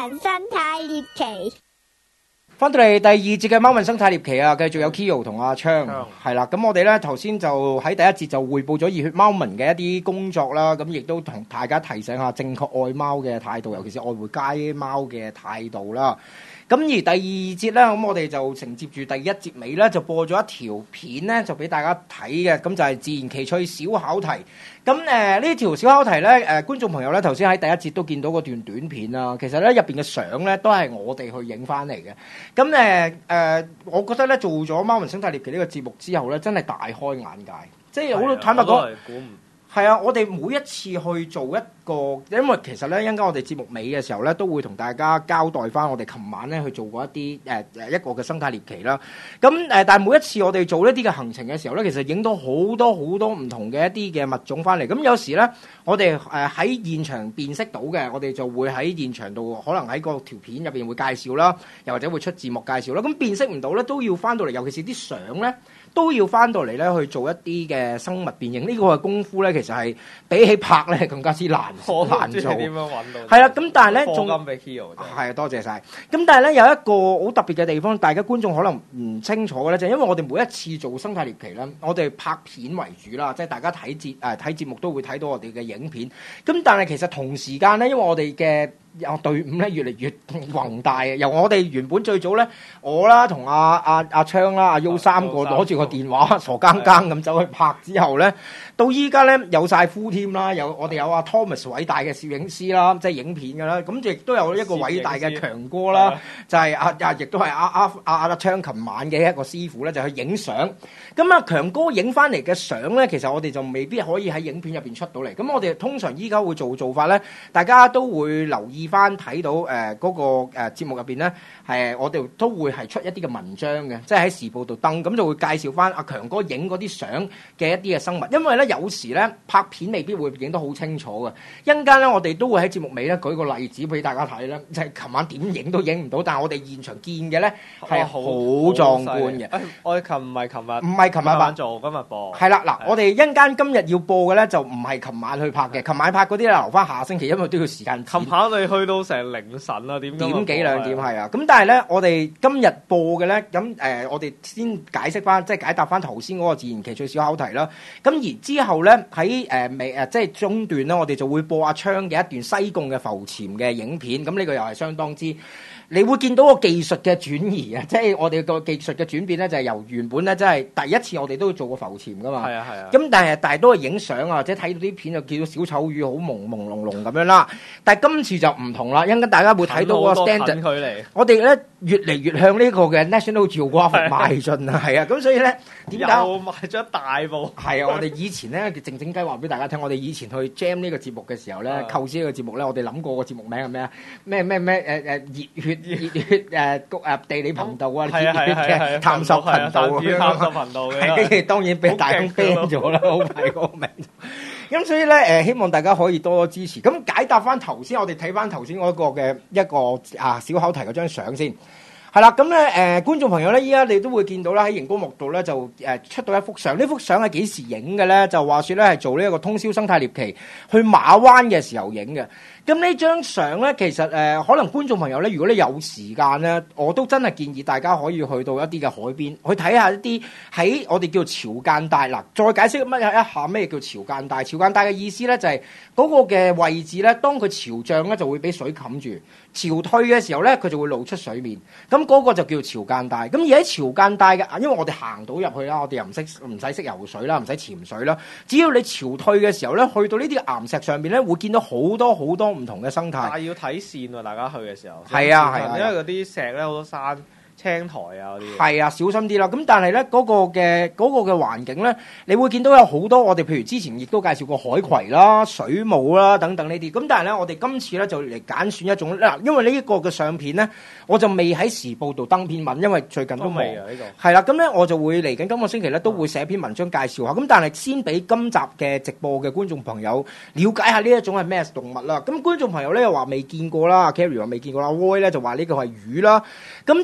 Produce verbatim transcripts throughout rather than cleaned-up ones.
文生態獵奇， 翻到嚟第二節嘅貓文生態獵奇啊，繼續有 Kyo 同阿昌，係啦。咁我哋咧頭先就喺第一節就匯報咗熱血貓民嘅一啲工作啦，咁亦都同大家提醒下正確愛貓嘅態度，尤其是愛護街貓嘅態度啦。咁而第二節咧，咁我哋就承接住第一節尾咧，就播咗一條片咧，就俾大家睇嘅，咁就係自然奇趣小考題。咁誒呢條小考題咧，誒、呃、觀眾朋友咧頭先喺第一節都見到嗰段短片啦。其實咧入邊嘅相咧都係我哋去影翻嚟嘅。咁誒誒，我覺得咧做咗《貓文生態獵奇》呢個節目之後咧，真係大開眼界。即係好坦白講。係啊，我哋每一次去做一個，因為其實咧，一陣間我哋節目尾嘅時候咧，都會同大家交代翻我哋琴晚咧去做過一啲誒誒一個嘅生態獵奇啦。咁誒、呃，但係每一次我哋做一啲嘅行程嘅時候咧，其實影到好多好多唔同嘅一啲嘅物種翻嚟。咁有時咧，我哋誒喺現場辨識到嘅，我哋就會喺現場度可能喺個條片入邊會介紹啦，又或者會出字幕介紹啦。咁辨識唔到咧，都要翻到嚟，尤其是啲相咧。都要翻到嚟咧去做一啲嘅生物辨認，呢、這個嘅功夫咧其實係比起拍咧更加之難難做。 點樣揾到？ 係啦，咁但係咧仲金俾 Kyo 係啊，多謝晒。咁但係咧有一個好特別嘅地方，大家觀眾可能唔清楚嘅咧，就係、因為我哋每一次做生態獵奇咧，我哋拍片為主啦，即係大家睇節誒睇節目都會睇到我哋嘅影片。咁但係其實同時間咧，因為我哋嘅有隊伍咧越嚟越宏大嘅，由我哋原本最早咧，我啦同阿阿阿昌啦、阿 U 三個攞住個電話傻更更咁走去拍之後咧，到依家咧有晒夫添啦，有我哋有阿 Thomas 偉大嘅攝影師啦，即係影片㗎啦，咁亦都有一個偉大嘅強哥啦，就係阿阿亦都係阿阿阿阿昌琴晚嘅一個師傅咧，就去影相。咁啊強哥影翻嚟嘅相咧，其實我哋就未必可以喺影片入邊出到嚟。咁我哋通常依家會做做法咧，大家都會留意翻睇到誒嗰、呃那個誒、呃、節目入邊咧，係我哋都會係出一啲嘅文章嘅，即係喺時報度登，咁就會介紹翻阿強哥影嗰啲相嘅一啲嘅生物。因為咧有時咧拍片未必會影得好清楚嘅，一陣間咧我哋都會喺節目尾咧舉個例子俾大家睇啦，就係、是、琴晚點影都影唔到，但係我哋現場見嘅咧係好壯觀嘅。 我哋琴唔係琴日， 唔係琴日晚做，今日播。 係啦，嗱，我哋一陣間今日要播嘅咧就唔係琴晚去拍嘅，琴晚拍嗰啲留翻下星期，因為都要時間。 琴晚你去到成凌晨啊，點點幾兩點係啊？咁但係咧，我哋今日播嘅咧，咁誒、呃，我哋先解釋翻，即係解答翻頭先嗰個自然奇趣小考題啦。咁而之後咧，喺誒未誒，即係中段咧，我哋就會播阿昌嘅一段西貢嘅浮潛嘅影片。咁呢個又係相當之。你會見到個技術嘅轉移啊，即係我哋個技術嘅轉變咧，就係由原本咧，即係第一次我哋都做過浮潛噶嘛。係啊係啊。咁但係但係都係影相啊，或者睇到啲片就見到小丑魚好朦朦朧朧咁樣啦。但係今次就唔同啦，一陣間大家會睇到個 standard 距離。我哋咧越嚟越向呢個嘅 National Geographic 邁進啊，係啊。咁所以咧點解？ 又邁咗一大步。係啊，我哋以前咧靜靜雞話俾大家聽，我哋以前去 Jam 呢個節目嘅時候咧，構思呢個節目咧，我哋諗過個節目名係咩啊？咩咩咩誒誒熱血。熱血誒谷誒地理頻道啊，熱血嘅探索頻道咁樣，探索頻道嘅，跟住當然俾大家 ban 咗啦，好快嗰個名。咁所以咧誒，希望大家可以多多支持。咁解答翻頭先，我哋睇翻頭先嗰個嘅一個啊小考題嗰張相先。係啦，咁咧誒觀眾朋友咧，依家你都會見到啦，喺熒光幕度咧就誒出到一幅相。呢幅相係幾時影嘅咧？就話説咧係做呢一個通宵生態獵奇去馬灣嘅時候影嘅。咁呢張相咧，其實誒、呃、可能觀眾朋友咧，如果你有時間咧，我都真係建議大家可以去到一啲嘅海邊，去睇下一啲喺我哋叫潮間帶嗱。再解釋乜一下咩叫潮間帶？潮間帶嘅意思咧就係、是、嗰個嘅位置咧，當佢潮漲咧就會俾水冚住，潮退嘅時候咧佢就會露出水面。咁嗰個就叫潮間帶。咁而喺潮間帶嘅，因為我哋行到入去啦，我哋又唔識唔使識游水啦，唔使潛水啦。只要你潮退嘅時候咧，去到呢啲岩石上邊咧，會見到好多好多唔同嘅生態。 但係要睇線喎，大家去嘅時候。 係啊係啊， 因為嗰啲石咧好多山。青苔啊嗰啲， 係啊，小心啲啦。咁但係咧嗰個嘅嗰、嗰個嘅環境咧，你會見到有好多我哋譬如之前亦都介紹過海葵啦、水母啦等等呢啲。咁但係咧，我哋今次咧就嚟揀選一種嗱，因為呢一個嘅相片咧，我就未喺時報度登篇文，因為最近都未啊呢個。係啦，咁咧我就會嚟緊今個星期咧都會寫篇文章介紹下。咁但係先俾今集嘅直播嘅觀眾朋友了解下呢一種係咩動物啦。咁觀眾朋友咧又話未見過啦 ，Carrie 話未見過啦 ，Roy 咧就話呢個係魚啦。咁但係咧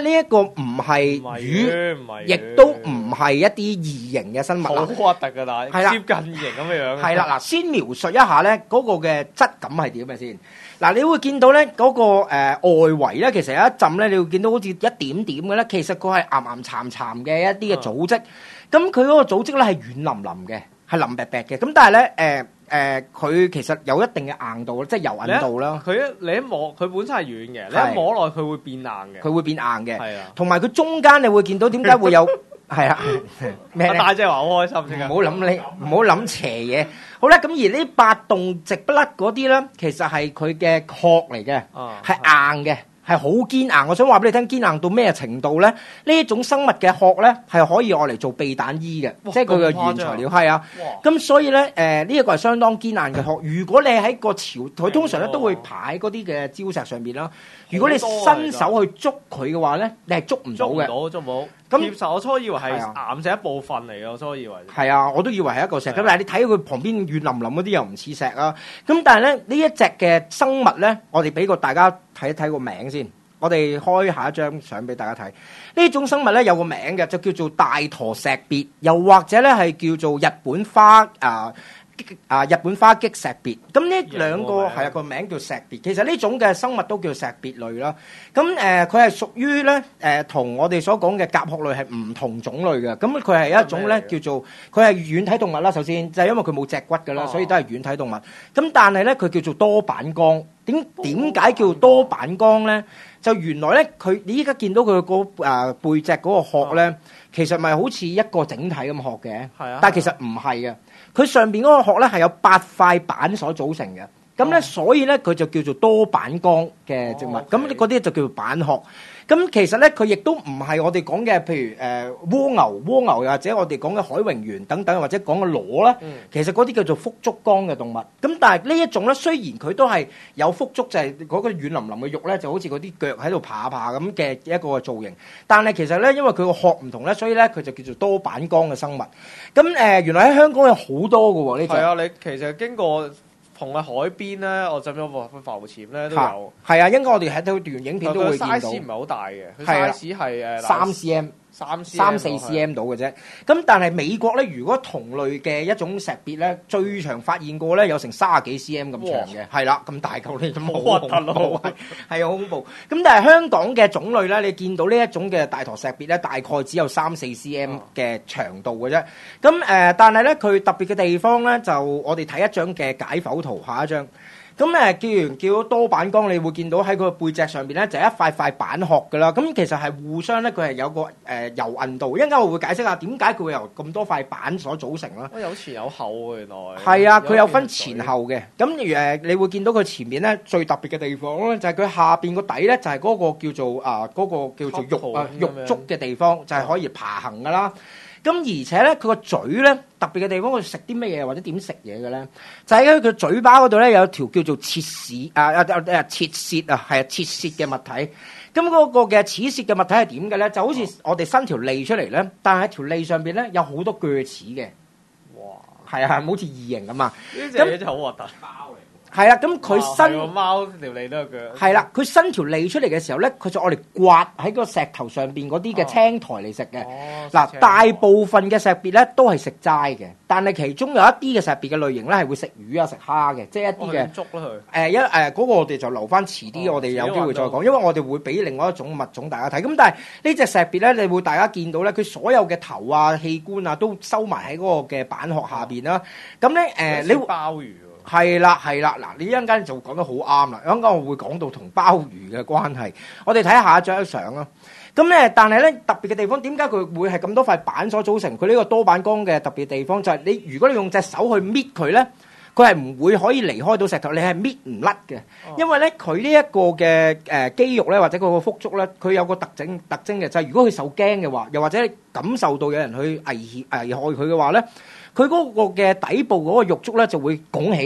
呢一個唔係魚，亦都唔係一啲異形嘅生物。 好核突㗎，但係接近異形咁嘅樣。 係啦，嗱，先描述一下咧嗰個嘅質感係點嘅先。嗱，你會見到咧嗰個誒外圍咧，其實有一浸咧，你會見到好似一點點嘅咧，其實佢係岩岩巉巉嘅一啲嘅組織。咁佢嗰個組織咧係軟腍腍嘅，係腍白白嘅。咁但係咧誒。誒佢、呃、其實有一定嘅硬度，即係柔韌度啦。佢一你一摸，佢本身係軟嘅，你一摸落去佢會變硬嘅。佢會變硬嘅。係啊。同埋佢中間你會見到點解會有係啊咩咧？大隻話好開心先。唔好諗你，唔好諗邪嘢。好啦，咁而呢八棟直不甩嗰啲咧，其實係佢嘅殼嚟嘅，係、啊、硬嘅。係好堅硬，我想話俾你聽，堅硬到咩程度咧？呢一種生物嘅殼咧，係可以愛嚟做避彈衣嘅，即係佢嘅原材料係啊。咁所以咧，誒呢一個係相當堅硬嘅殼。如果你喺個潮，佢通常咧都會爬喺嗰啲嘅礁石上邊啦。如果你伸手去捉佢嘅話咧，你係捉唔到嘅。捉唔到，捉唔到。咁其實我初以為係岩石一部分嚟嘅，我初以為。係啊，我都以為係一個石。咁但係你睇佢旁邊軟腍腍嗰啲又唔似石啊。咁但係咧呢一隻嘅生物咧，我哋俾個大家睇一睇個名先。我哋開下一張相俾大家睇。呢種生物咧有個名嘅，就叫做大陀石鱉，又或者咧係叫做日本花啊。啊！日本花擊石鱉，咁呢兩個係啊個名叫石鱉。其實呢種嘅生物都叫石鱉類啦。咁誒，佢係屬於咧誒，同我哋所講嘅甲殼類係唔同種類嘅。咁佢係一種咧叫做佢係軟體動物啦。首先就係因為佢冇脊骨㗎啦，所以都係軟體動物。咁但係咧佢叫做多板綱。點點解叫多板綱咧？就原來咧佢你依家見到佢個誒背脊嗰個殼咧，其實咪好似一個整體咁殼嘅。係啊，但係其實唔係嘅。佢上邊嗰個殼咧係有八塊板所組成嘅，咁咧、哦、所以咧佢就叫做多板綱嘅植物，咁嗰啲就叫做板殼。咁其實咧佢亦都唔係我哋講嘅，譬如誒、呃、蝸牛、蝸牛又或者我哋講嘅海蠑螈等等，或者講嘅螺啦，嗯、其實嗰啲叫做腹足綱嘅動物。咁但係呢一種咧，雖然佢都係有腹足，就係、是、嗰個軟腍腍嘅肉咧，就好似嗰啲腳喺度爬爬咁嘅一個造型。但係其實咧，因為佢個殼唔同咧，所以咧佢就叫做多板綱嘅生物。咁誒、呃，原來喺香港有好多嘅喎呢隻。係啊，你其實經過同嘅海邊咧，我浸咗個浮潛咧都有。係啊，應該我哋喺到段影片都會見到。size 唔係好大嘅，佢 size 係誒三 cm。三三四 cm 到嘅啫，咁但係美國咧，如果同類嘅一種石鱉咧，最長發現過咧有成三十幾 cm 咁長嘅，係啦，咁大嚿呢，咁好核突咯，係好恐怖。咁但係香港嘅種類咧，你見到呢一種嘅大陀石鱉咧，大概只有三四 cm 嘅長度嘅啫。咁誒、呃，但係咧佢特別嘅地方咧，就我哋睇一張嘅解剖圖，下一張。咁誒，既然叫多板綱，你會見到喺佢個背脊上邊咧，就係一塊塊板殼噶啦。咁其實係互相咧，佢係有個誒柔韌度。一陣間我會解釋下點解佢會由咁多塊板所組成啦。有前有後喎，原來。係啊，佢有分前後嘅。咁誒，你會見到佢前面咧最特別嘅地方咧，就係佢下邊個底咧，就係嗰個叫做啊嗰個叫做肉啊肉足嘅地方，就係可以爬行噶啦。咁而且咧，佢個嘴咧特別嘅地方，佢食啲乜嘢或者點食嘢嘅咧？就喺佢嘴巴嗰度咧，有條叫做切齒啊啊啊切舌啊，係啊切舌嘅物體。咁嗰個嘅齒舌嘅物體係點嘅咧？就好似我哋伸條脷出嚟咧，但係喺條脷上邊咧有好多鋸齒嘅。哇！係啊，好似異形咁啊！呢隻嘢真係好核突。係啦，咁佢伸個貓條脷都有腳。係啦，佢伸條脷出嚟嘅時候咧，佢就愛嚟刮喺個石頭上邊嗰啲嘅青苔嚟食嘅。嗱、哦，大部分嘅石鱉咧都係食齋嘅，但係其中有一啲嘅石鱉嘅類型咧係會食魚啊、食蝦嘅，即係一啲嘅。捉啦佢。誒一誒嗰個我哋就留翻遲啲，哦、我哋有機會再講，因為我哋會俾另外一種物種大家睇。咁但係呢隻石鱉咧，你會大家見到咧，佢所有嘅頭啊、器官啊都收埋喺嗰個嘅板殼下邊啦。咁咧誒，你鮑魚。係啦，係啦，嗱，你一陣間就講得好啱啦。一陣間我會講到同鮑魚嘅關係。我哋睇下一張相啦。咁咧，但係咧特別嘅地方，點解佢會係咁多塊板所組成？佢呢個多板綱嘅特別地方就係你，如果你用隻手去搣佢咧，佢係唔會可以離開到石頭，你係搣唔甩嘅。因為咧，佢呢一個嘅誒肌肉咧，或者佢個腹足咧，佢有個特徵特徵嘅，就係如果佢受驚嘅話，又或者感受到有人去危險危害佢嘅話咧。佢嗰個嘅底部嗰個肉足咧就會拱起，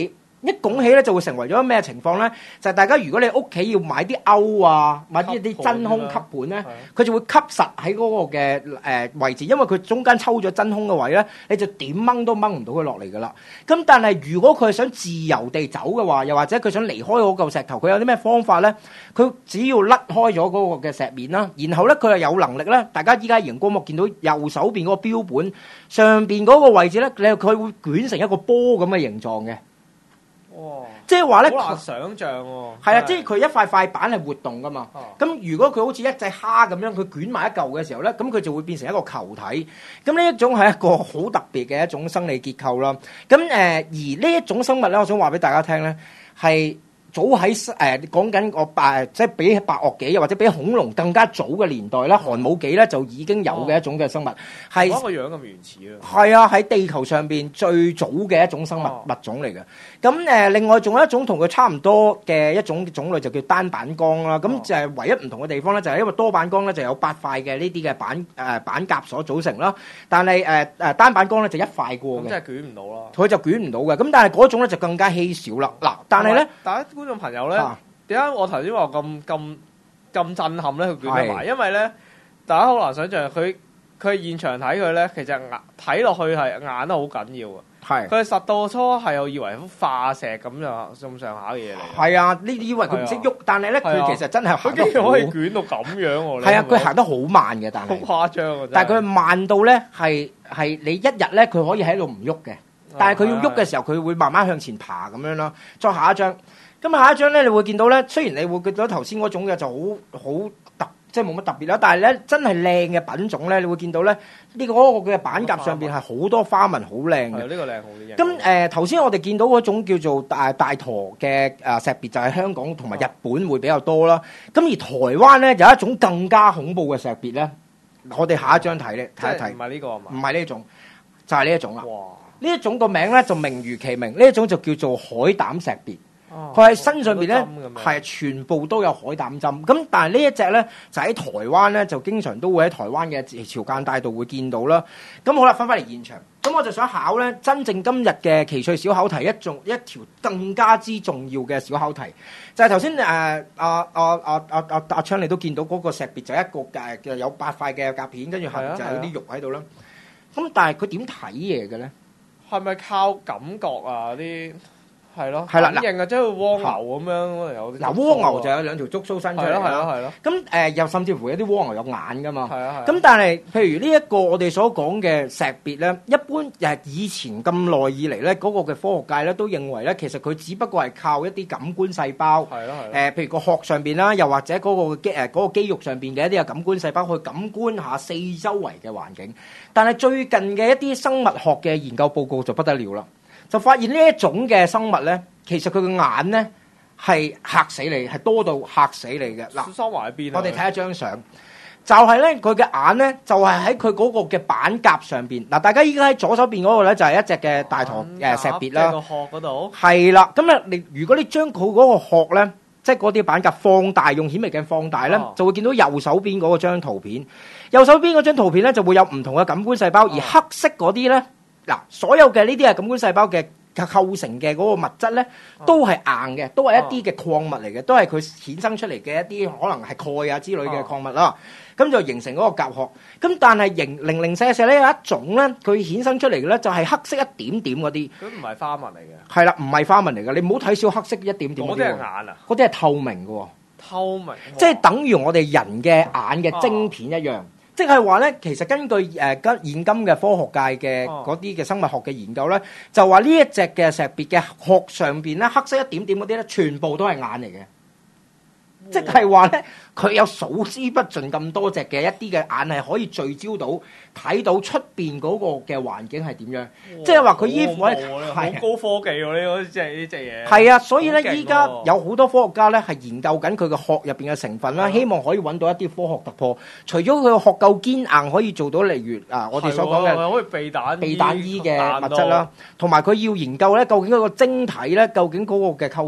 一拱起咧就會成為咗咩情況咧？就係、是、大家如果你屋企要買啲鈎啊，買啲啲真空吸盤咧，佢就會吸實喺嗰個嘅誒、呃、位置，因為佢中間抽咗真空嘅位咧，你就點掹都掹唔到佢落嚟噶啦。咁但係如果佢係想自由地走嘅話，又或者佢想離開嗰嚿石頭，佢有啲咩方法咧？佢只要甩開咗嗰個嘅石面啦，然後咧佢係有能力咧。大家依家熒光幕見到右手邊嗰個標本上邊嗰個位置咧，你佢會捲成一個波咁嘅形狀嘅。哇！即係話咧， 好難想像喎。 係啊，即係佢一塊塊板係活動噶嘛。咁、啊、如果佢好似一隻蝦咁樣，佢捲埋一嚿嘅時候咧，咁佢就會變成一個球體。咁呢一種係一個好特別嘅一種生理結構啦。咁誒、呃，而呢一種生物咧，我想話俾大家聽咧，係早喺誒講緊個白，即係比白堊紀又或者比恐龍更加早嘅年代啦，寒武紀咧就已經有嘅一種嘅生物，係嗰個樣咁原始啊！ 係啊，喺地球上邊最早嘅一種生物、哦、物種嚟嘅。咁誒，另外仲有一種同佢差唔多嘅一種種類就叫單板綱啦。咁、哦、就係唯一唔同嘅地方咧，就係因為多板綱咧就有八塊嘅呢啲嘅板誒、呃、板夾所組成啦。但係誒誒單板綱咧就一塊過嘅， 咁即係捲唔到啦。 佢就捲唔到嘅。咁但係嗰種咧就更加稀少啦。嗱，但係咧， 大家觀眾朋友咧，點、啊、解我頭先話咁咁咁震撼咧？佢捲得埋，因為咧大家好難想象佢佢現場睇佢咧，其實眼睇落去係硬得好緊要啊。係佢實到初係我以為化石咁樣咁上下嘅嘢嚟。係啊，呢啲以為佢唔識喐，但係咧佢其實真係行得好，可以捲到咁樣喎。係啊，佢行得好慢嘅，但係好誇張啊！但係佢慢到咧係係你一日咧佢可以喺度唔喐嘅，但係佢要喐嘅時候佢會慢慢向前爬咁樣咯。再下一張。咁下一張咧，你會見到咧，雖然你會見到頭先嗰種嘅就好好特，即係冇乜特別啦，但係咧真係靚嘅品種咧，你會見到咧呢個嗰個嘅板甲上邊係好多花紋，好靚嘅。呢、呢個靚好啲。咁誒頭先我哋見到嗰種叫做大大駝嘅誒石別，就係香港同埋日本會比較多啦。咁、哦、而台灣咧有一種更加恐怖嘅石別咧，我哋下一張睇咧睇一睇。唔係呢個啊嘛？唔係呢一種，就係呢一種啦。哇！呢一種個名咧就名如其名，呢一種就叫做海膽石別。佢喺身上邊咧係全部都有海膽針，咁但係呢一隻咧就喺台灣咧就經常都會喺台灣嘅潮間帶度會見到啦。咁好啦，翻返嚟現場，咁我就想考咧真正今日嘅奇趣小考題一種一條更加之重要嘅小考題，就係頭先誒阿阿阿阿阿阿昌你都見到嗰個石別就一個誒嘅有八塊嘅甲片，跟住下邊就有啲肉喺度啦。咁但係佢點睇嘢嘅咧？係咪靠感覺啊啲？係咯，係啦，認啊，即係蝸牛咁樣有啲。嗱，蝸牛就有兩條觸鬚伸出嚟啦，係咯，係咯。咁誒，又甚至乎有啲蝸牛有眼噶嘛。係啊，係。咁但係，譬如呢一個我哋所講嘅石別咧，一般誒以前咁耐以嚟咧，嗰個嘅科學界咧都認為咧，其實佢只不過係靠一啲感官細胞。係咯，係。誒，譬如個殼上邊啦，又或者嗰個肌誒嗰個肌肉上邊嘅一啲嘅感官細胞去感官下四周圍嘅環境。但係最近嘅一啲生物學嘅研究報告就不得了啦。就發現呢一種嘅生物咧，其實佢嘅眼咧係嚇死你，係多到嚇死你嘅。嗱，收埋喺邊？我哋睇一張相，就係咧佢嘅眼咧，就係喺佢嗰個嘅板甲上邊。嗱，大家依家喺左手邊嗰個咧就係一隻嘅大駝誒石別啦。個殼嗰度係啦，咁啊，你如果你將佢嗰個殼咧，即係嗰啲板甲放大，用顯微鏡放大咧，哦、就會見到右手邊嗰個張圖片。右手邊嗰張圖片咧就會有唔同嘅感官細胞，哦、而黑色嗰啲咧。嗱，所有嘅呢啲係感官細胞嘅構成嘅嗰個物質咧，都係硬嘅，都係一啲嘅礦物嚟嘅，都係佢衍生出嚟嘅一啲可能係鈣啊之類嘅礦物啦。咁就形成嗰個甲殼。咁但係形零零舍舍咧有一種咧，佢衍生出嚟嘅咧就係黑色一點點嗰啲。佢唔係花紋嚟嘅。係啦，唔係花紋嚟嘅。你唔好睇少黑色一點點嗰啲。嗰啲係眼啊？嗰啲係透明嘅喎。透明。即係等於我哋人嘅眼嘅晶片一樣。即係話咧，其實根據誒今現今嘅科學界嘅嗰啲嘅生物學嘅研究咧，就話呢一隻嘅石別嘅殼上邊咧，黑色一點點嗰啲咧，全部都係眼嚟嘅。即係話咧，佢有數之不盡咁多隻嘅一啲嘅眼係可以聚焦到睇到出邊嗰個嘅環境係點樣。即係話佢依附喺好高科技喎，呢個即係呢隻嘢。係啊，所以咧依家有好多科學家咧係研究緊佢嘅殼入邊嘅成分啦，希望可以揾到一啲科學突破。除咗佢嘅殼夠堅硬，可以做到例如啊，我哋所講嘅可以避彈避彈衣嘅物質啦，同埋佢要研究咧，究竟嗰個晶體咧，究竟嗰個嘅構物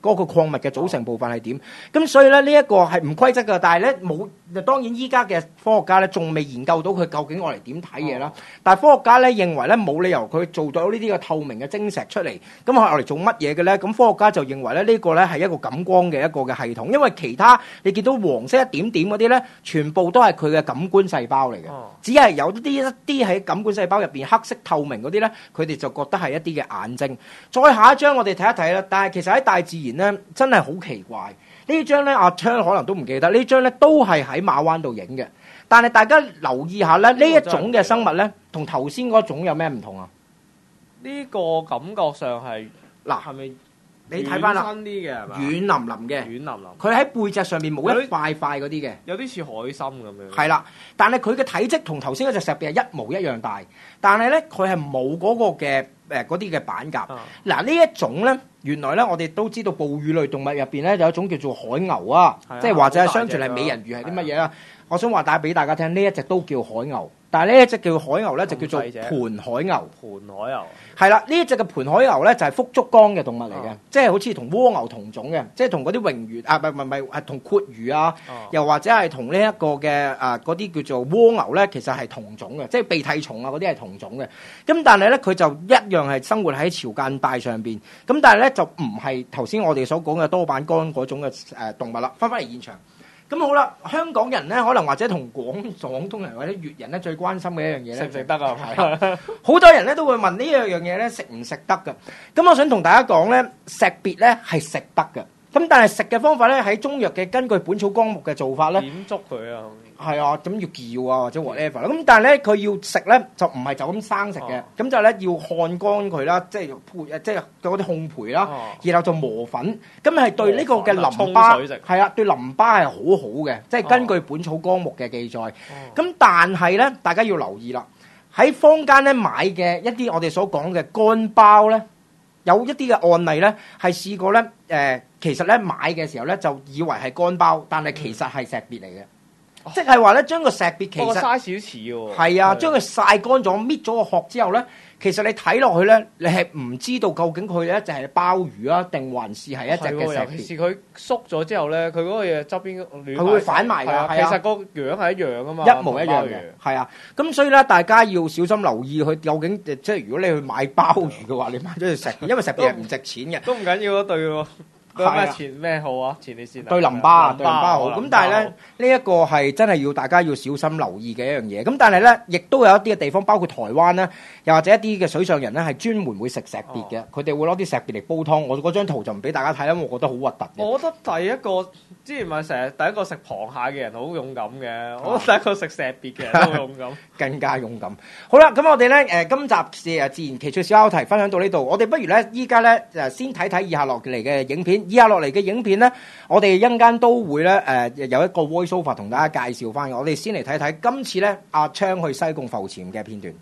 嗰個礦物嘅組成部分係點。咁所以咧呢一個係唔規則㗎，但係咧冇當然依家嘅科學家咧仲未研究到佢究竟我嚟點睇嘢啦。但係科學家咧認為咧冇理由佢做到呢啲嘅透明嘅晶石出嚟，咁係我嚟做乜嘢嘅咧？咁科學家就認為咧呢個咧係一個感光嘅一個嘅系統，因為其他你見到黃色一點點嗰啲咧，全部都係佢嘅感官細胞嚟嘅，只係有啲一啲喺感官細胞入邊黑色透明嗰啲咧，佢哋就覺得係一啲嘅眼睛。再下一張我哋睇一睇啦，但係其實喺大自然咧真係好奇怪。呢張咧阿昌可能都唔記得，呢張咧都係喺馬灣度影嘅。但係大家留意下咧，呢一種嘅生物咧，同頭先嗰種有咩唔同啊？ 呢個感覺上係嗱， 係咪你睇翻啦， 軟身啲嘅係嘛？ 軟腍腍嘅， 軟腍腍。 佢喺背脊上面冇一塊塊嗰啲嘅， 有啲似海參咁樣。 係啦，但係佢嘅體積同頭先嗰隻石蠣係一模一樣大，但係咧佢係冇嗰個嘅誒嗰啲嘅板甲。嗱、啊、呢一種咧，原來咧我哋都知道哺乳類動物入邊咧有一種叫做海牛啊，即係或者係相傳係美人魚係啲乜嘢啦。我想話帶俾大家聽，呢一隻都叫海牛。但係呢一隻叫海牛咧，就叫做盤海牛。 盤海牛係啦，呢一隻嘅盤海牛咧就係腹足綱嘅動物嚟嘅，即係好似同蝸牛同種嘅，即係同嗰啲榮魚啊，唔係唔係係同闊魚啊，又或者係同呢一個嘅啊嗰啲叫做蝸牛咧，其實係同種嘅，即係鼻涕蟲啊嗰啲係同種嘅。咁但係咧佢就一樣係生活喺潮間帶上邊，咁但係咧就唔係頭先我哋所講嘅多板綱嗰種嘅誒動物啦。翻返嚟現場。咁好啦，香港人咧可能或者同廣廣東人或者粵人咧最關心嘅一樣嘢咧， 食唔食得啊？ 係好多人咧都會問呢樣樣嘢咧食唔食得㗎？咁我想同大家講咧，石蠣咧係食得㗎。咁但係食嘅方法咧喺中藥嘅根據《本草綱目》嘅做法咧，點捉佢啊？ 係啊，咁要叫啊或者 whatever 啦。咁但係咧佢要食咧就唔係就咁生食嘅，咁、哦、就咧要烘乾佢啦，即係配即係嗰啲烘焙啦，哦、然後就磨粉，咁係對呢個嘅淋巴係啊，對淋巴係好好嘅，即係根據《本草綱目》嘅記載。咁、哦、但係咧，大家要留意啦，喺坊間咧買嘅一啲我哋所講嘅乾包咧，有一啲嘅案例咧係試過咧，誒、呃，其實咧買嘅時候咧就以為係乾包，但係其實係石蠣嚟嘅。哦、即係話咧，將個石蠣其實嘥少似喎。係啊，將佢曬乾咗，搣咗個殼之後咧，其實你睇落去咧，你係唔知道究竟佢咧就係鮑魚啊，定還是係一隻嘅石蠣。尤其是佢縮咗之後咧，佢嗰個嘢側邊佢會反埋㗎。係啊，其實個樣係一樣啊嘛，一模一樣嘅。係啊，咁所以咧，大家要小心留意佢究竟，即係如果你去買鮑魚嘅話，你買咗隻石蠣，因為石蠣係唔值錢嘅。都唔緊要啊，對喎。咩前咩號啊？前列腺對淋巴啊，對淋巴好。咁但係咧，呢一個係真係要大家要小心留意嘅一樣嘢。咁但係咧，亦都有一啲嘅地方，包括台灣啦，又或者一啲嘅水上人咧，係專門會食石蠣嘅。佢哋會攞啲石蠣嚟煲湯。我嗰張圖就唔俾大家睇啦，因為我覺得好核突。我覺得第一個之前咪成日第一個食螃蟹嘅人好勇敢嘅，我覺得第一個食石蠣嘅人都好勇敢，更加勇敢。好啦，咁我哋咧誒今集誒自然奇趣小考題分享到呢度，我哋不如咧依家咧誒先睇睇以下落嚟嘅影片。以下落嚟嘅影片咧，我哋一陣間都會咧誒、呃、有一個 voice over 同大家介紹翻嘅。我哋先嚟睇睇今次咧阿昌去西貢浮潛嘅片段。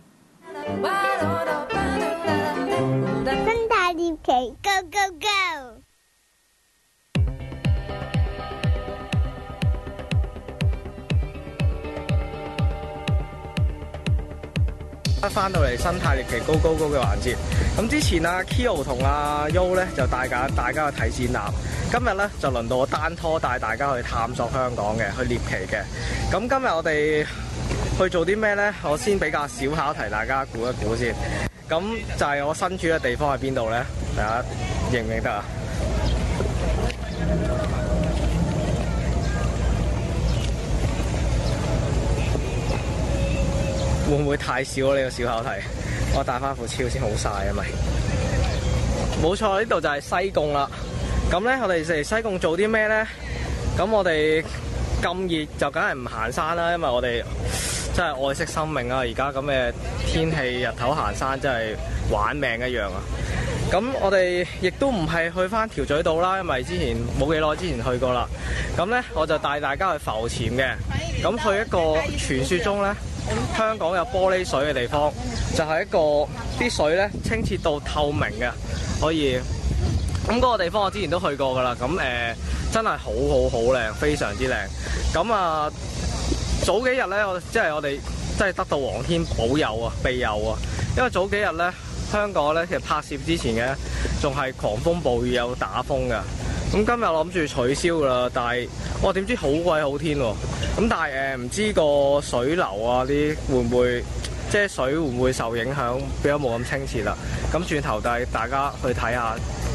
生態獵奇 ，Go Go Go！ 翻到嚟生態獵奇高高高嘅環節，咁之前阿 Kyo 同阿 Yo 咧就帶緊大家去睇展覽，今日咧就輪到我單拖帶大家去探索香港嘅，去獵奇嘅。咁今日我哋去做啲咩咧？我先比較小考題，大家估一估先。咁就係我身處嘅地方喺邊度咧？大家認唔認得啊？會唔會太少呢、呢個小考題？我戴翻副超先好晒啊咪！冇錯，呢度就係西貢啦。咁咧，我哋嚟西貢做啲咩咧？咁我哋咁熱就梗係唔行山啦，因為我哋真係愛惜生命啊！而家咁嘅天氣，日頭行山真係玩命一樣啊！咁我哋亦都唔係去翻橋咀島啦，因為之前冇幾耐之前去過啦。咁咧，我就帶大家去浮潛嘅。咁去一個傳說中咧，香港有玻璃水嘅地方，就係、是、一個啲水咧清澈到透明嘅，可以咁嗰、那個地方我之前都去過噶啦。咁誒、呃、真係好好好靚，非常之靚。咁啊早幾日咧，我即係我哋真係得到皇天保佑啊、庇佑啊，因為早幾日咧香港咧其實拍攝之前嘅仲係狂風暴雨有打風嘅。 咁今日我諗住取消噶啦，但係我點知好鬼好天喎、啊。咁但係誒唔知個水流啊啲會唔會即係水會唔會受影響，變咗冇咁清澈啦。咁轉頭帶大家去睇下。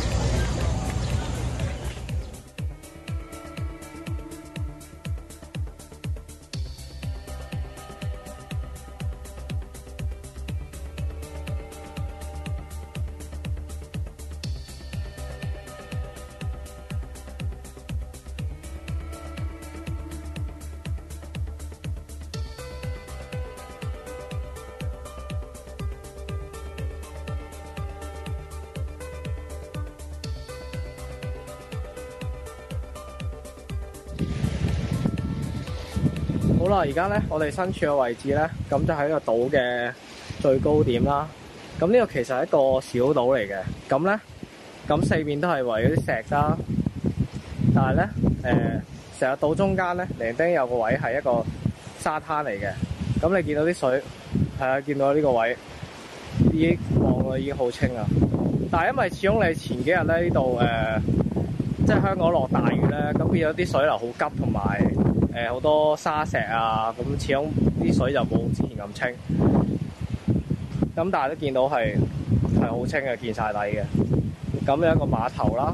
好啦，而家咧，我哋身處嘅位置咧，咁就喺個島嘅最高點啦。咁呢個其實係一個小島嚟嘅，咁咧，咁四面都係圍嗰啲石啦。但係咧，誒，成個島中間咧，零丁有個位係一個沙灘嚟嘅。咁你見到啲水，係啊，見到呢個位已經望落已經好清啦。但係因為始終你前幾日咧呢度誒，即係香港落大雨咧，咁變咗啲水流好急，同埋誒好多沙石啊，咁始終啲水就冇之前咁清。咁但係都見到係係好清嘅，見晒底嘅。咁有一個碼頭啦，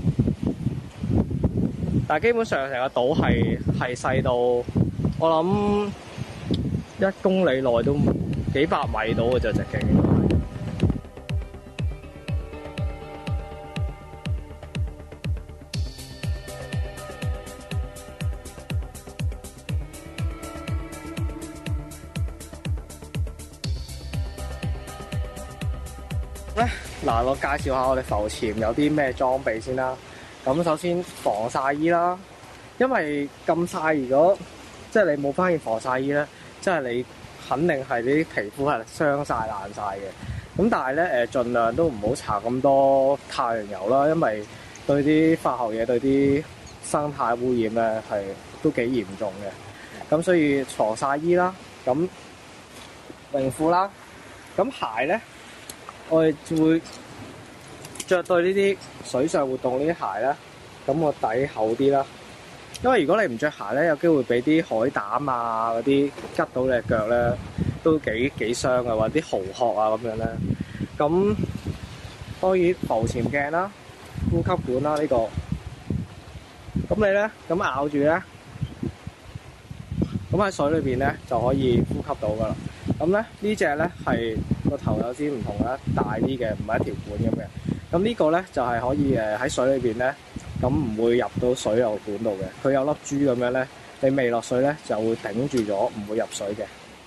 但係基本上成個島係係細到我諗一公里內都幾百米到嘅啫，直徑。咧嗱，我介紹下我哋浮潛有啲咩裝備先啦。咁首先防曬衣啦，因為咁曬，如果即係你冇翻件防曬衣咧，即係你肯定係啲皮膚係傷晒爛晒嘅。咁但係咧誒，盡量都唔好搽咁多太陽油啦，因為對啲化學嘢對啲生態污染咧係都幾嚴重嘅。咁所以防曬衣啦，咁泳褲啦，咁鞋咧。我哋會着對呢啲水上活動呢啲鞋咧，咁個底厚啲啦。因為如果你唔着鞋咧，有機會俾啲海膽啊嗰啲拮到你隻腳咧，都幾幾傷嘅，或者啲蠔殼啊咁樣咧。咁當然浮潛鏡啦、呼吸管啦呢個。咁你咧咁咬住咧，咁喺水裏邊咧就可以呼吸到噶啦。咁咧呢隻咧係個頭有啲唔同啦，大啲嘅，唔係一條管咁嘅。咁呢個咧就係可以誒喺水裏邊咧，咁唔會入到水流管度嘅。佢有粒珠咁樣咧，你未落水咧就會頂住咗，唔會入水嘅。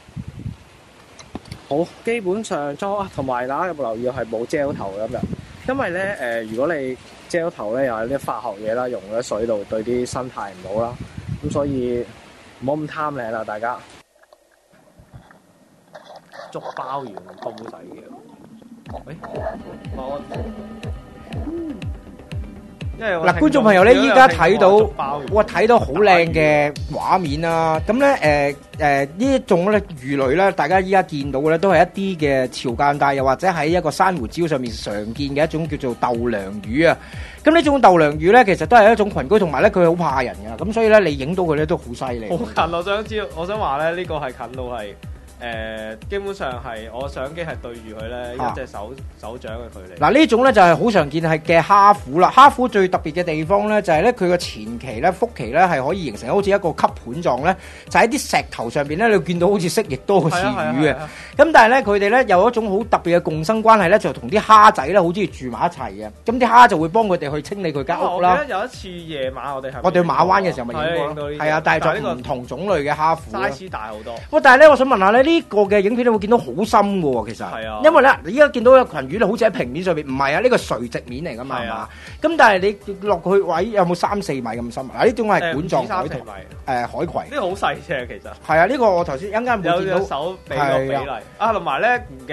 好，基本上裝啊，同埋大家有冇留意係冇遮頭咁樣？因為咧誒，如果你遮頭咧，又有啲化學嘢啦，溶咗水度，對啲生態唔好啦。咁所以唔好咁貪靚啦，大家。捉鮑魚同煲仔嘅，喂，我因為嗱，觀眾朋友咧，依家睇到，哇，睇到好靚嘅畫面啦。咁咧，誒誒呢一種咧魚類咧，大家依家見到嘅咧，都係一啲嘅潮間帶，又或者喺一個珊瑚礁上面常見嘅一種叫做豆娘魚啊。咁呢種豆娘魚咧，其實都係一種群居，同埋咧佢好怕人㗎。咁所以咧，你影到佢咧都好犀利。 好近，我想知道，我想話咧，呢個係近到係。誒、呃，基本上係我相機係對住佢咧，一隻手、啊、手掌嘅距離。嗱， 呢種咧就係好常見係嘅蝦虎啦。蝦虎最特別嘅地方咧，就係咧佢個前期咧、腹期咧係可以形成好似一個吸盤狀咧，就喺啲石頭上邊咧，你會見到好似蜥蜴多過似魚嘅。咁、啊啊啊、但係咧，佢哋咧有一種好特別嘅共生關係咧，就同啲蝦仔咧好中意住埋一齊嘅。咁啲蝦就會幫佢哋去清理佢間屋啦。 我記得有一次夜晚我哋係我哋去馬灣嘅時候咪影過，係啊，但係就唔同種類嘅蝦虎 size 大好多。 喂，但係咧，我想問下咧，呢、這個嘅影片你會見到好深嘅喎，其實，係啊，因為咧，你依家見到有群魚咧，好似喺平面上邊，唔係啊，呢個垂直面嚟㗎嘛，係嘛？咁但係你落去位有冇三四米咁深？嗱，呢種係管狀海豚，誒、呃、海葵。呢個好細啫，其實。 係啊，呢、這個我頭先一陣間會見到。 有手比個比例啊，同埋咧唔記得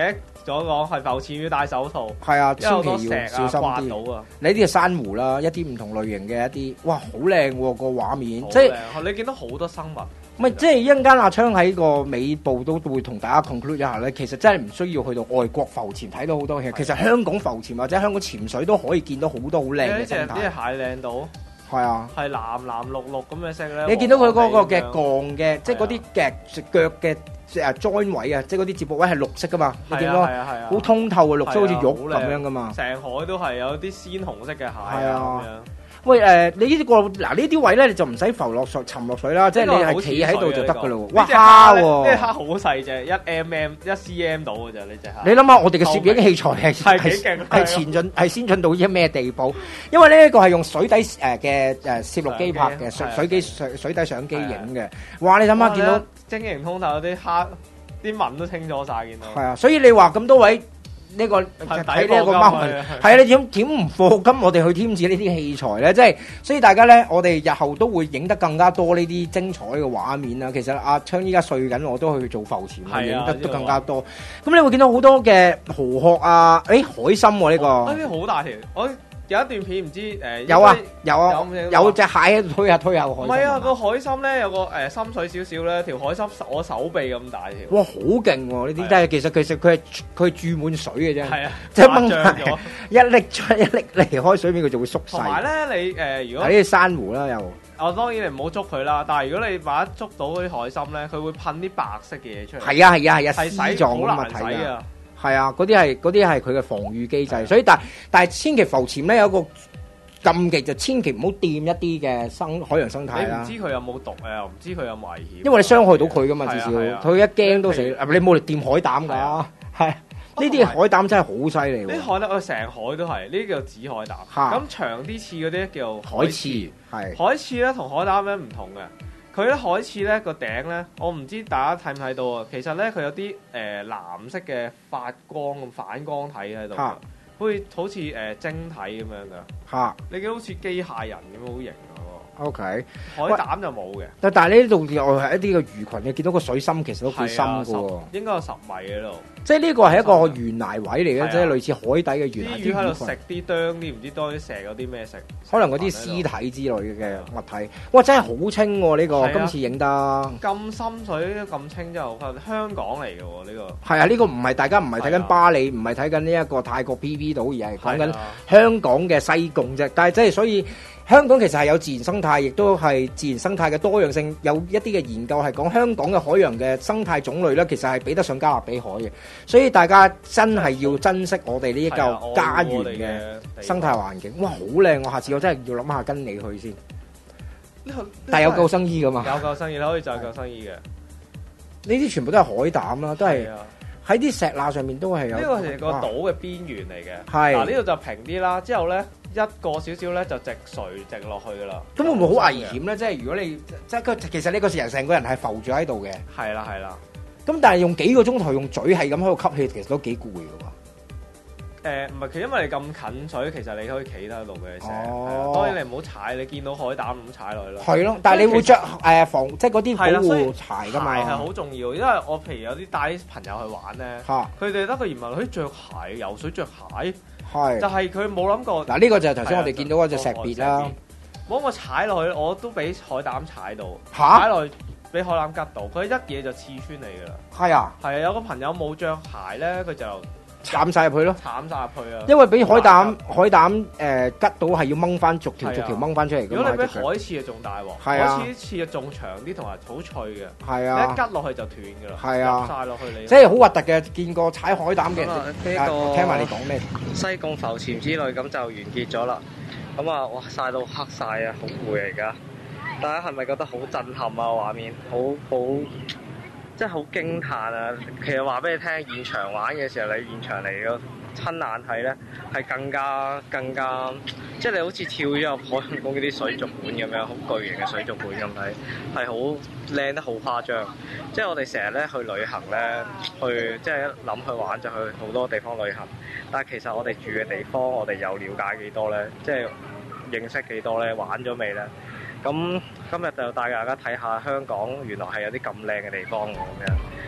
咗講係浮潛要戴手套， 係啊， 因為好多千石啊祈要小心啲。 刮到啊！ 你呢啲係珊瑚啦，一啲唔同類型嘅一啲，哇，好靚喎個畫面， 好即係靚你見到好多生物。 唔係即係一陣間阿昌喺個尾部都會同大家 conclude 一下咧，其實真係唔需要去到外國浮潛睇到好多嘢，其實香港浮潛或者香港潛水都可以見到好多好靚嘅生態。 呢隻蟹靚到， 係啊， 係藍藍綠綠咁嘅色咧。 你見到佢嗰個嘅鋼嘅，即係嗰啲嘅腳嘅誒 join 位啊，即係嗰啲接駁位係綠色噶嘛，你見到好通透嘅綠色，好似肉咁樣噶嘛。 成海都係有啲鮮紅色嘅蟹啊咁樣。 喂誒、呃，你呢啲個嗱呢啲位咧，你就唔使浮落水沉落水啦，即係你係企喺度就得噶咯喎。哇蝦喎！ 呢隻蝦好細隻，一 mm 一 cm 到嘅啫，呢隻蝦。 你諗下，我哋嘅攝影器材係係幾勁， 係前進係先進到啲咩地步？因為呢一個係用水底誒嘅誒攝錄機拍嘅水水機水水底相機影嘅。哇！你諗下見到晶瑩通透啲蝦啲紋都清楚晒，見到。 係啊，所以你話咁多位。呢、這個睇呢一個貓文係啊！你點點唔課金我哋去添置呢啲器材咧？即係所以大家咧，我哋日後都會影得更加多呢啲精彩嘅畫面啊！其實阿昌依家睡緊，我都去做浮潛，影得都更加多。咁你會見到好多嘅蠔殼啊！誒、欸、海參喎呢個， 呢啲好大條。我有一段片唔知誒、呃、 有啊有啊有， 有， 有隻蟹喺度推下推下海參。 唔係啊，個海參咧有個誒、呃、深水少少咧，條海參我手臂咁大條。 哇！好勁喎呢啲，但係其實其實佢係佢係注滿水嘅啫。 係啊， 即係掹一拎出一拎離開水面，佢就會縮細。同埋咧，你誒、呃、如果呢啲珊瑚啦又。 我當然你唔好捉佢啦，但係如果你萬一捉到嗰啲海參咧，佢會噴啲白色嘅嘢出嚟。 係啊係啊係啊， 係絲狀好難洗啊！ 係啊，嗰啲係嗰啲係佢嘅防禦機制，所以但但係千祈浮潛咧有一個禁忌，就千祈唔好掂一啲嘅生海洋生態啦。 你唔知佢有冇毒啊，又唔知佢有冇危險。 因為你傷害到佢噶嘛，至少佢一驚都死。你冇嚟掂海膽㗎，係呢啲海膽真係好犀利。 呢啲海膽我成海都係，呢啲叫紫海膽。咁長啲似嗰啲叫海刺。係海刺咧同海膽咧唔同嘅。佢咧海刺咧個頂咧，我唔知大家睇唔睇到啊。其實咧佢有啲誒、呃、藍色嘅發光咁反光體喺度，好似好似誒晶體咁樣噶。嚇！你見好似機械人咁好型啊！ O、okay. K， 海膽就冇嘅。 但但係呢度又係一啲嘅魚群，你見到個水深其實都幾深嘅喎。 應該有十米喺度。即係呢個係一個懸崖位嚟嘅，即係類似海底嘅懸崖。 啲魚喺度食啲啄啲，唔知當啲蛇嗰啲咩食？ 可能嗰啲屍體之類嘅物體。哇！真係好清喎、啊、呢、呢個，今次影得咁深水咁清就香港嚟嘅喎呢個。 係啊，呢、呢個唔係大家唔係睇緊巴里，唔係睇緊呢一個泰國 P P 島，而係講緊香港嘅西貢啫。但係即係所以。香港其實係有自然生態，亦都係自然生態嘅多樣性。有一啲嘅研究係講香港嘅海洋嘅生態種類咧，其實係比得上加勒比海嘅。所以大家真係要珍惜我哋呢一嚿家園嘅生態環境。哇，好靚！我下次我真係要諗下跟你去先。但係有救生衣噶嘛？ 有救生衣，你可以就救生衣嘅。 呢啲全部都係海膽啦，都係喺啲石罅上面都係有。呢個係個島嘅邊緣嚟嘅。 係嗱，呢度就平啲啦。之後咧。一個少少咧就直垂直落去噶啦， 咁會唔會好危險咧？即係如果你即係其實呢個人成個人係浮住喺度嘅， 係啦係啦。咁但係用幾個鐘頭用嘴係咁喺度吸氣，其實都幾攰㗎喎。 誒唔係，其實因為你咁近水，其實你可以企得喺度嘅。哦，當然你唔好踩，你見到海膽咁踩落去咯。係咯，但係你會着誒防即係嗰啲保護鞋㗎嘛？鞋係好重要，因為我譬如有啲帶啲朋友去玩咧，佢哋得個疑問，佢着鞋游水着鞋。係，就係佢冇諗過。嗱，呢個就係頭先我哋見到嗰隻石別啦。冇諗過踩落去，我都俾海膽踩到。嚇！踩落去俾海膽吉到，佢一嘢就刺穿你㗎啦。係啊，係啊，有個朋友冇着鞋咧，佢就慘晒入去咯。慘晒入去啊！因為俾海膽海膽誒吉到係要掹翻逐條逐條掹翻出嚟。如果你俾海刺就仲大鑊，海刺啲刺就仲長啲同埋好脆嘅。係啊，一吉落去就斷㗎啦。係啊，晒落去你。即係好核突嘅，見過踩海膽嘅。呢個聽埋你講咩？ 西貢浮潛之旅咁就完結咗啦。咁啊，哇曬到黑晒啊，好攰嚟㗎。大家係咪覺得好震撼啊？畫面好好。真係好驚歎啊！其實話俾你聽，現場玩嘅時候，你現場嚟個親眼睇咧，係更加更加，即係你好似跳咗入海洋公園啲水族館咁樣，好巨型嘅水族館咁睇，係好靚得好誇張。即係我哋成日咧去旅行咧，去即係一諗去玩就去好多地方旅行，但係其實我哋住嘅地方，我哋有了解幾多咧？即係認識幾多咧？玩咗未咧？咁今日就帶大家睇下香港原來係有啲咁靚嘅地方嘅咁樣，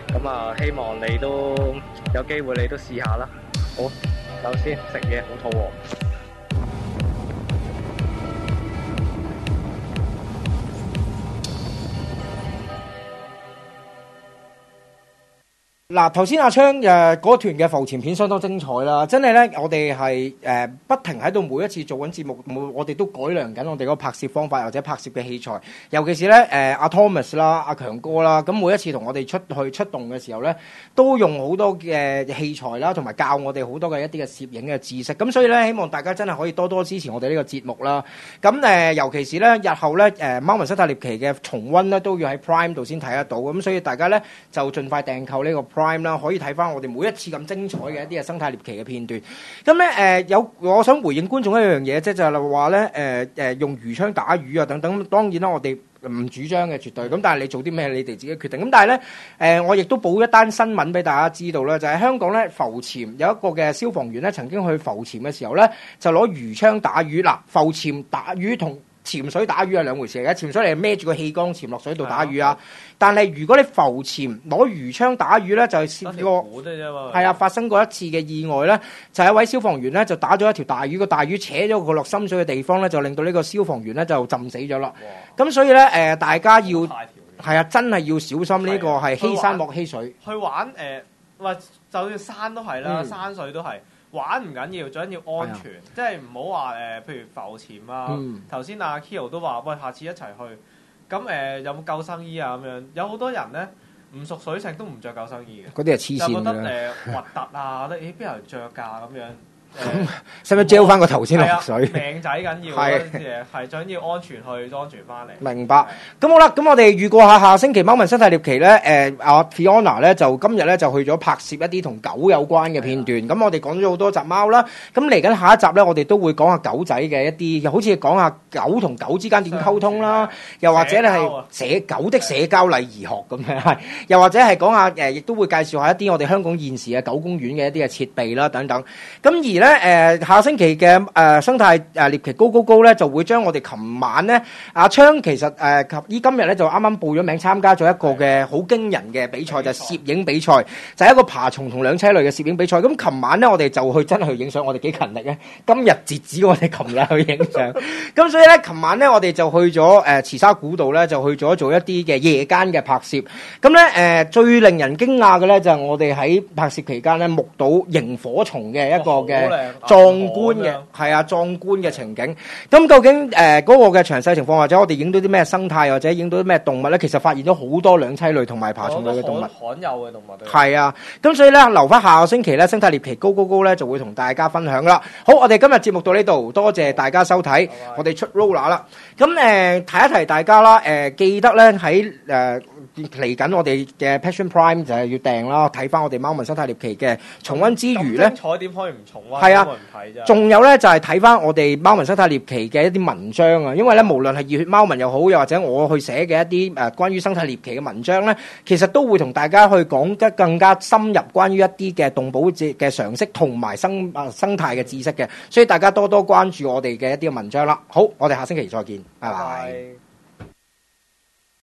咁啊，希望你都有機會，你都試下啦。好，首先食嘢好肚餓。 嗱，頭先阿昌誒嗰段嘅浮潛片相當精彩啦，真係咧，我哋係誒不停喺度每一次做緊節目，每我哋都改良緊我哋嗰個拍攝方法或者拍攝嘅器材，尤其是咧誒阿 Thomas 啦、阿強哥啦，咁每一次同我哋出去出動嘅時候咧，都用好多嘅器材啦，同埋教我哋好多嘅一啲嘅攝影嘅知識，咁所以咧，希望大家真係可以多多支持我哋呢個節目啦。咁誒，尤其是咧日後咧誒《貓文生態獵奇》嘅重溫咧，都要喺 Prime 度先睇得到，咁所以大家咧就盡快訂購呢個 Prime 啦，可以睇翻我哋每一次咁精彩嘅一啲嘅生態獵奇嘅片段。咁咧誒有，我想回應觀眾一樣嘢，即係就係話咧誒誒用魚槍打魚啊等等。當然啦，我哋唔主張嘅絕對。咁但係你做啲咩，你哋自己決定。咁但係咧誒，我亦都報一單新聞俾大家知道啦，就係香港咧浮潛有一個嘅消防員咧，曾經去浮潛嘅時候咧，就攞魚槍打魚。嗱，浮潛打魚同潛水打魚係兩回事嚟嘅，潛水你係孭住個氣缸潛落水度打魚啊，但係如果你浮潛攞魚槍打魚咧，就係試過係啊發生過一次嘅意外咧，就係一位消防員咧就打咗一條大魚，個大魚扯咗佢落深水嘅地方咧，就令到呢個消防員咧就浸死咗啦。咁所以咧誒，大家要係啊，真係要小心呢個係欺山莫欺水。 去玩誒，喂、呃，就算山都係啦，嗯、山水都係。玩唔緊要，最緊要安全，即係唔好話誒，譬如浮潛啊。頭先阿 Kyo 都話，喂，下次一齊去。咁誒、呃，有冇救生衣啊？咁樣有好多人咧，唔熟水性都唔着救生衣嘅。 嗰啲係黐線嘅。 就覺得誒核突啊，覺得誒邊有人着㗎咁樣。 咁使唔使焦翻個頭先落水？ 命仔緊要嗰啲嘢，係最緊要安全去，安全翻嚟。 明白。咁好啦，咁我哋預告下下星期《貓文生態獵奇》咧，誒阿 Fiona 咧就今日咧就去咗拍攝一啲同狗有關嘅片段。咁我哋講咗好多集貓啦，咁嚟緊下一集咧，我哋都會講下狗仔嘅一啲，好似講下狗同狗之間點溝通啦，又或者咧係社狗的社交禮儀學咁樣，係，又或者係講下誒，亦都會介紹下一啲我哋香港現時嘅狗公園嘅一啲嘅設備啦等等。咁而咧。咧誒下星期嘅誒、呃、生態誒獵奇高高高咧，就會將我哋琴晚咧阿昌其實誒及依今日咧就啱啱報咗名參加咗一個嘅好驚人嘅比賽，就係、攝影比賽，就係、一個爬蟲同兩棲類嘅攝影比賽。咁琴晚咧我哋就去真係去影相，我哋幾勤力嘅。今日截止我哋琴日去影相，咁所以咧琴晚咧我哋就去咗誒慈沙古道咧，就去咗做一啲嘅夜間嘅拍攝。咁咧誒最令人驚訝嘅咧就係、我哋喺拍攝期間咧目睹螢火蟲嘅一個嘅壯觀嘅係啊壯觀嘅情景。咁究竟誒嗰、呃那個嘅詳細情況，或者我哋影到啲咩生態，或者影到啲咩動物咧？其實發現咗好多兩棲類同埋爬蟲類嘅動物， 罕有嘅動物。 係啊，咁所以咧留翻下個星期咧，生態獵奇高高高咧就會同大家分享啦。好，我哋今日節目到呢度，多謝大家收睇，我哋出 roller 啦。咁誒、呃、提一提大家啦，誒、呃、記得咧喺誒嚟緊我哋嘅 Passion Prime 就係要訂啦，睇翻我哋貓文生態獵奇嘅重溫之餘咧， 彩點可以唔重溫？ 係啊，仲有咧就係睇翻我哋貓文生態獵奇嘅一啲文章啊，因為咧無論係熱血貓文又好，又或者我去寫嘅一啲誒關於生態獵奇嘅文章咧，其實都會同大家去講得更加深入關於一啲嘅動保嘅常識同埋生啊生態嘅知識嘅，所以大家多多關注我哋嘅一啲嘅文章啦。好，我哋下星期再見，拜拜。